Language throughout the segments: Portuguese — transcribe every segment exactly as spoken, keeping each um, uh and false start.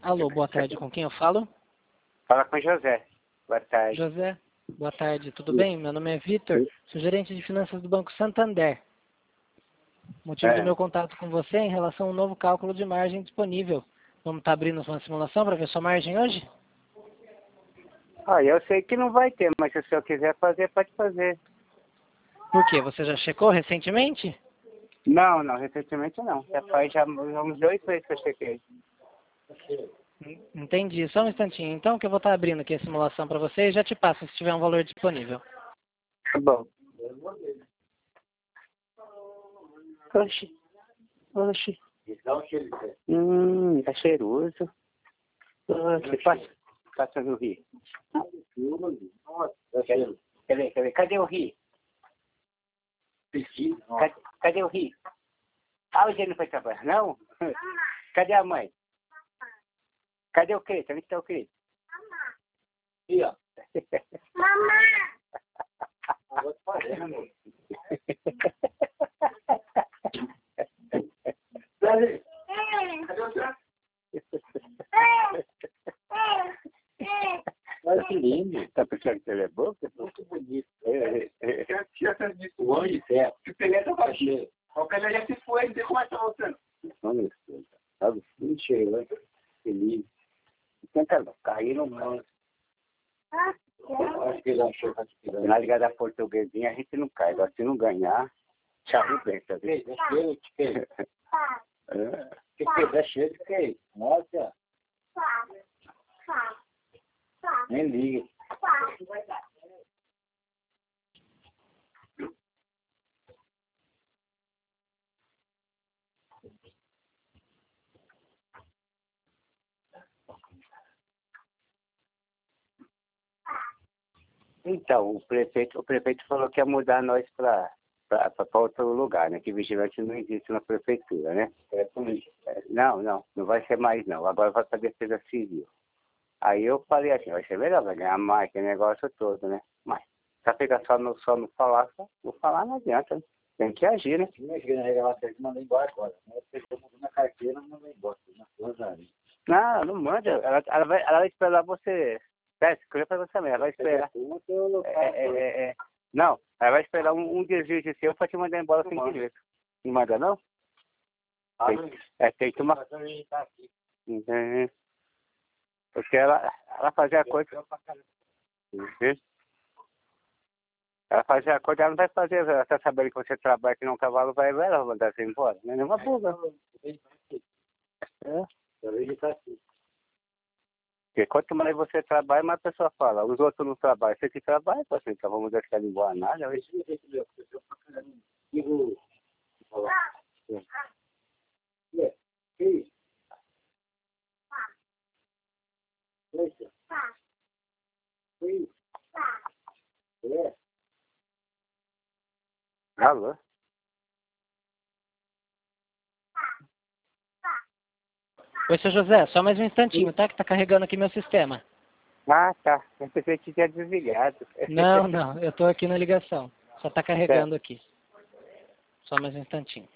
Alô, boa tarde. Com quem eu falo? Fala com o José. Boa tarde. José, boa tarde. Tudo bem? Meu nome é Vitor, sou gerente de finanças do Banco Santander. O motivo É. do meu contato com você é em relação a um novo cálculo de margem disponível. Vamos estar abrindo uma simulação para ver sua margem hoje? Ah, eu sei que não vai ter, mas se o senhor quiser fazer, pode fazer. Por quê? Você já checou recentemente? Não, não, recentemente não. Já faz já uns dois meses que eu chequei. Entendi. Só um instantinho. Então que eu vou estar abrindo aqui a simulação para você e já te passo se tiver um valor disponível. Tá bom. Oxi. Oxi. Hum, tá cheiroso. Oxi, passa, passa no rio. Cadê, cadê, cadê, cadê o rio? Cadê, cadê o rio? Ah, o Gênio foi trabalhar, não? Cadê a mãe? Cadê o Cristo? Onde está o Cristo? Aqui, ó. Mamãe! Cadê? Cadê o senhor? Olha que lindo. Tá pensando que ele é bom? Muito bonito. É, é, é. Tinha visto o anjo de ferro. Se o Pelé tá baixinho. O Pelé já se foi, não sei como é que tá voltando. Olha isso. Sabe? Muito cheio, né? Feliz. Tenta cair no mano. Acho que ele achou que na Liga da Portuguesinha a gente não cai. Agora se não ganhar, tchau, bem, tá vendo? É cheio de queijo. Que queijo? É cheio de queijo. Nossa. Nem liga. Então, o prefeito, o prefeito falou que ia mudar nós para outro lugar, né? Que vigilante não existe na prefeitura, né? É polícia. Não, não, não vai ser mais não. Agora vai para a defesa civil. Aí eu falei assim, vai ser melhor, vai ganhar mais, que negócio todo, né? Mas, se ficar só no, só no falar, só, não falar não adianta, né? Tem que agir, né? Imagina, ela manda embora agora. Na carteira, não manda embora. Não, não manda. Ela, ela, vai, ela vai esperar você. É, escolha para você mesmo. Ela vai esperar. É, é, é, é. Não, ela vai esperar um, um desvio seu para te mandar embora sem direito. Não manda, não? Tem, é, tem que tomar. Uhum. Porque ela, ela fazia a coisa. Uhum. Ela fazia a coisa, ela não vai fazer. Ela está sabendo que você trabalha que não cavalo, vai ela vai mandar você embora. Não é nenhuma burra. É. Porque quanto mais você trabalha, mais a pessoa fala. Os outros não trabalham. Você que trabalha, assim, então vamos deixar ele embora nada. Eu... Alô? Oi, seu José, só mais um instantinho, tá? Que tá carregando aqui meu sistema. Ah, tá. Eu pensei que tinha desligado. Não, não, eu tô aqui na ligação. Só tá carregando Certo. aqui. Só mais um instantinho.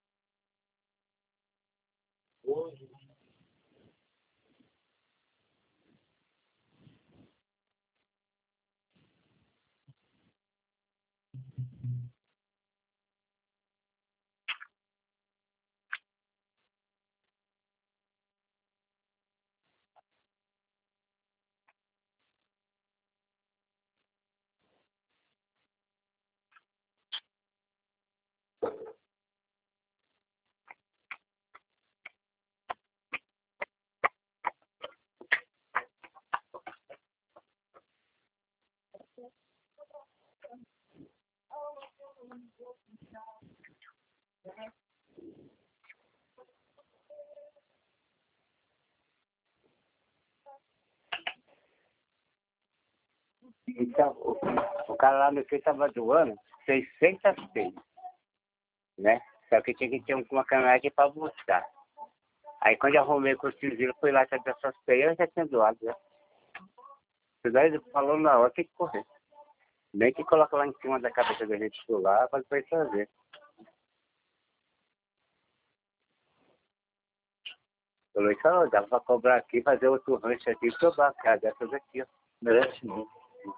Então, o, o cara lá no que estava doando seiscentas peias, né? Só que tinha que ter uma caminhonete para buscar. Aí quando eu arrumei com o tiozinho, fui lá saber essas peias, eu já tinha doado, né? Daí ele falou na hora, tem que correr. Nem que coloca lá em cima da cabeça da gente pular, para depois fazer. O Luiz falou, dava pra cobrar aqui, fazer outro rancho aqui e cobrar, cara, dessas aqui, ó. Merece não.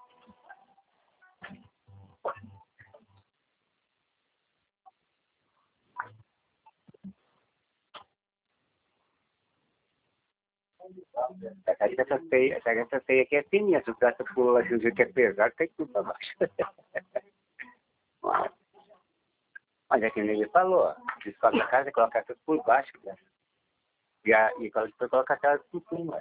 Essa teia, essa teia aqui é fininha, se o braço pula assim, que é pesado, tem tudo pra baixo. Mas é que ele falou, descobre a casa e coloca tudo por baixo, né? E, a, e depois coloca a casa por cima.